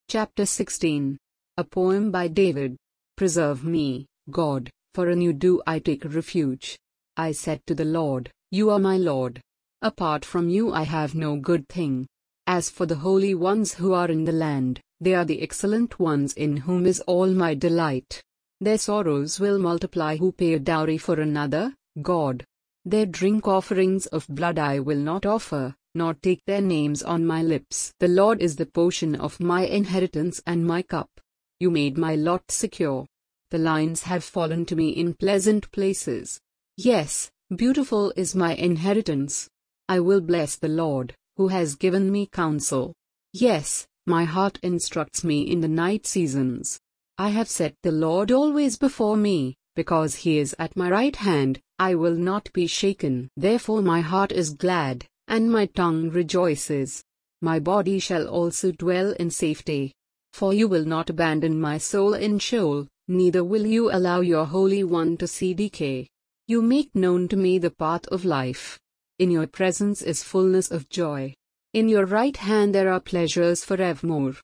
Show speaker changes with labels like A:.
A: Chapter 16. A poem by David. Preserve me, God, for in you do I take refuge. I said to the Lord, You are my Lord. Apart from you I have no good thing. As for the holy ones who are in the land, they are the excellent ones in whom is all my delight. Their sorrows will multiply who pay a dowry for another, God. Their drink offerings of blood I will not offer, nor take their names on my lips. The Lord is the portion of my inheritance and my cup. You made my lot secure. The lines have fallen to me in pleasant places. Yes, beautiful is my inheritance. I will bless the Lord, who has given me counsel. Yes, my heart instructs me in the night seasons. I have set the Lord always before me, because he is at my right hand, I will not be shaken. Therefore my heart is glad, and my tongue rejoices. My body shall also dwell in safety. For you will not abandon my soul in Sheol, neither will you allow your Holy One to see decay. You make known to me the path of life. In your presence is fullness of joy. In your right hand there are pleasures forevermore.